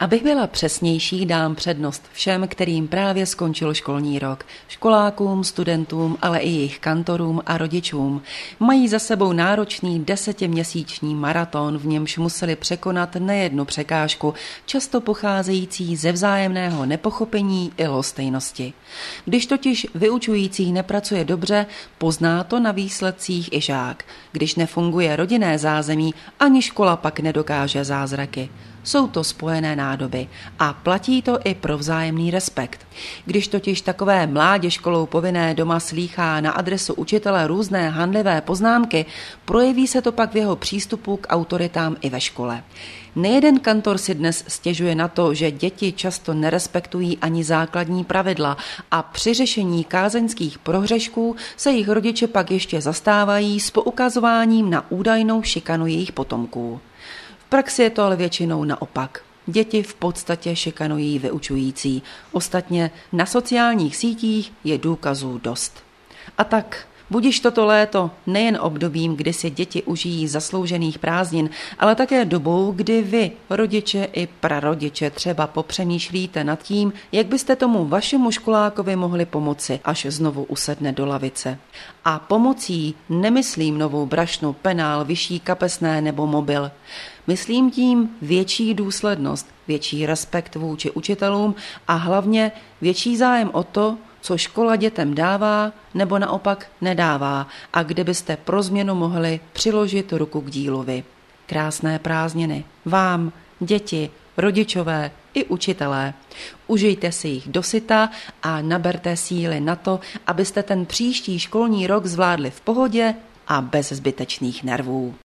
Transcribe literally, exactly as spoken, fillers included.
Abych byla přesnější, dám přednost všem, kterým právě skončil školní rok. Školákům, studentům, ale i jejich kantorům a rodičům. Mají za sebou náročný desetiměsíční maraton, v němž museli překonat nejednu překážku, často pocházející ze vzájemného nepochopení i lhostejnosti. Když totiž vyučující nepracuje dobře, pozná to na výsledcích i žák. Když nefunguje rodinné zázemí, ani škola pak nedokáže zázraky. Jsou to spojené nádoby a platí to i pro vzájemný respekt. Když totiž takové mládě školou povinné doma slýchá na adresu učitele různé hanlivé poznámky, projeví se to pak v jeho přístupu k autoritám i ve škole. Nejeden kantor si dnes stěžuje na to, že děti často nerespektují ani základní pravidla a při řešení kázeňských prohřešků se jich rodiče pak ještě zastávají s poukazováním na údajnou šikanu jejich potomků. V praxi je to ale většinou naopak. Děti v podstatě šikanují vyučující. Ostatně na sociálních sítích je důkazů dost. A tak budiž toto léto nejen obdobím, kdy si děti užijí zasloužených prázdnin, ale také dobou, kdy vy, rodiče i prarodiče, třeba popřemýšlíte nad tím, jak byste tomu vašemu školákovi mohli pomoci, až znovu usedne do lavice. A pomocí nemyslím novou brašnu, penál, vyšší kapesné nebo mobil. Myslím tím větší důslednost, větší respekt vůči učitelům a hlavně větší zájem o to, co škola dětem dává nebo naopak nedává a kde byste pro změnu mohli přiložit ruku k dílu vy. Krásné prázdniny vám, děti, rodičové i učitelé. Užijte si jich dosyta a naberte síly na to, abyste ten příští školní rok zvládli v pohodě a bez zbytečných nervů.